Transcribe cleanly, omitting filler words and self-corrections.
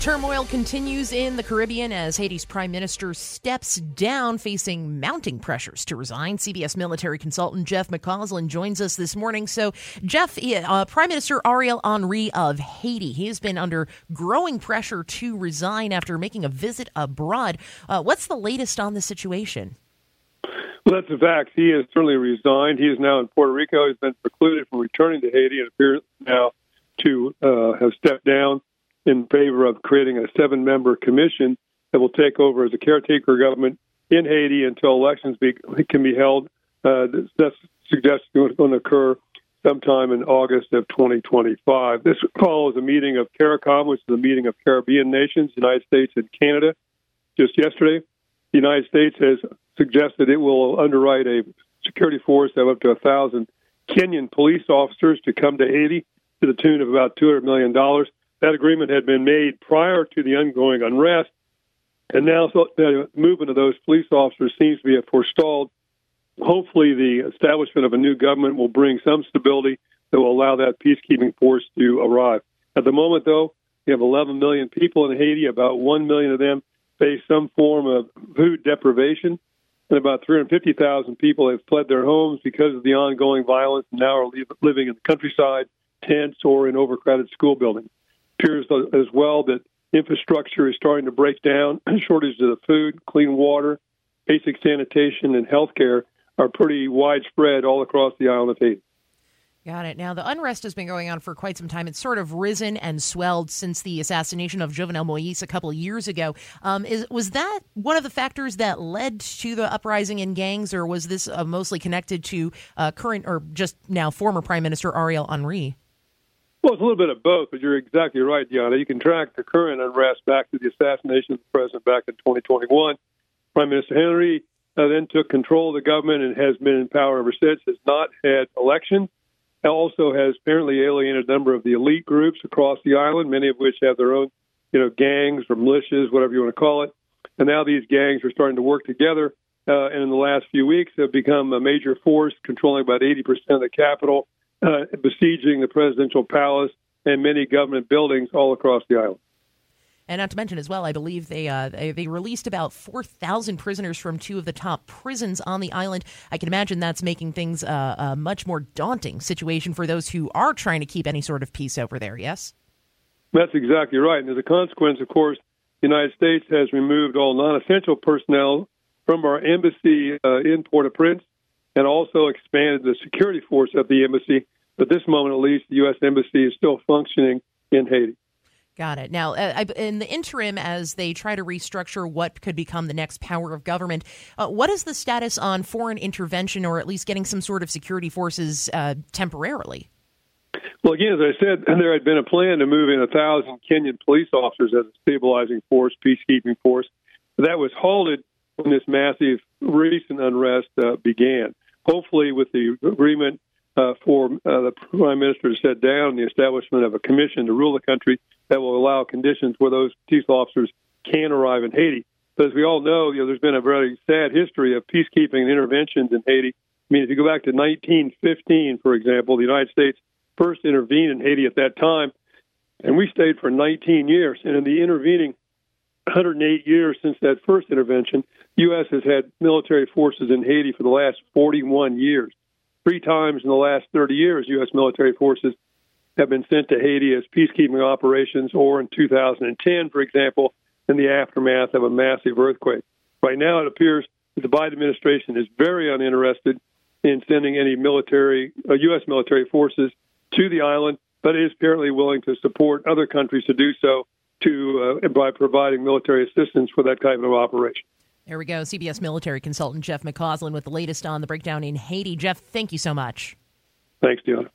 Turmoil continues in the Caribbean as Haiti's prime minister steps down, facing mounting pressures to resign. CBS military consultant Jeff McCausland joins us this morning. So, Jeff, Prime Minister Ariel Henry of Haiti, he has been under growing pressure to resign after making a visit abroad. What's the latest on the situation? Well, that's a fact. He has certainly resigned. He is now in Puerto Rico. He's been precluded from returning to Haiti and appears now to have stepped down in favor of creating a 7-member commission that will take over as a caretaker government in Haiti until elections can be held. That's suggested going to occur sometime in August of 2025. This follows a meeting of CARICOM, which is a meeting of Caribbean nations, United States and Canada. Just yesterday, the United States has suggested it will underwrite a security force of up to 1,000 Kenyan police officers to come to Haiti to the tune of about $200 million. That agreement had been made prior to the ongoing unrest, and now the movement of those police officers seems to be forestalled. Hopefully, the establishment of a new government will bring some stability that will allow that peacekeeping force to arrive. At the moment, though, you have 11 million people in Haiti. About 1 million of them face some form of food deprivation, and about 350,000 people have fled their homes because of the ongoing violence and now are living in the countryside, tents, or in overcrowded school buildings. It appears as well that infrastructure is starting to break down. Shortages of food, clean water, basic sanitation, and health care are pretty widespread all across the island of Haiti. Got it. Now, the unrest has been going on for quite some time. It's sort of risen and swelled since the assassination of Jovenel Moïse a couple of years ago. Was that one of the factors that led to the uprising in gangs, or was this mostly connected to current or just now former Prime Minister Ariel Henry? Well, it's a little bit of both, but you're exactly right, Deanna. You can track the current unrest back to the assassination of the president back in 2021. Prime Minister Henry then took control of the government and has been in power ever since, has not had elections. Also has apparently alienated a number of the elite groups across the island, many of which have their own, gangs or militias, whatever you want to call it. And now these gangs are starting to work together, and in the last few weeks have become a major force, controlling about 80% of the capital, besieging the presidential palace and many government buildings all across the island. And not to mention as well, I believe they released about 4,000 prisoners from two of the top prisons on the island. I can imagine that's making things a much more daunting situation for those who are trying to keep any sort of peace over there, yes? That's exactly right. And as a consequence, of course, the United States has removed all non-essential personnel from our embassy in Port-au-Prince and also expanded the security force of the embassy. But at this moment, at least, the U.S. Embassy is still functioning in Haiti. Got it. Now, in the interim, as they try to restructure what could become the next power of government, what is the status on foreign intervention, or at least getting some sort of security forces temporarily? Well, again, as I said, there had been a plan to move in 1,000 Kenyan police officers as a stabilizing force, peacekeeping force. That was halted when this massive recent unrest began. Hopefully, with the agreement for the Prime Minister to set down the establishment of a commission to rule the country that will allow conditions where those police officers can arrive in Haiti. But as we all know, there's been a very sad history of peacekeeping and interventions in Haiti. I mean, if you go back to 1915, for example, the United States first intervened in Haiti at that time, and we stayed for 19 years. And in the intervening 108 years since that first intervention, the U.S. has had military forces in Haiti for the last 41 years. 3 times in the last 30 years, U.S. military forces have been sent to Haiti as peacekeeping operations, or in 2010, for example, in the aftermath of a massive earthquake. Right now, it appears that the Biden administration is very uninterested in sending any U.S. military forces to the island, but is apparently willing to support other countries to do so by providing military assistance for that type of operation. There we go. CBS military consultant Jeff McCausland with the latest on the breakdown in Haiti. Jeff, thank you so much. Thanks, Deanna.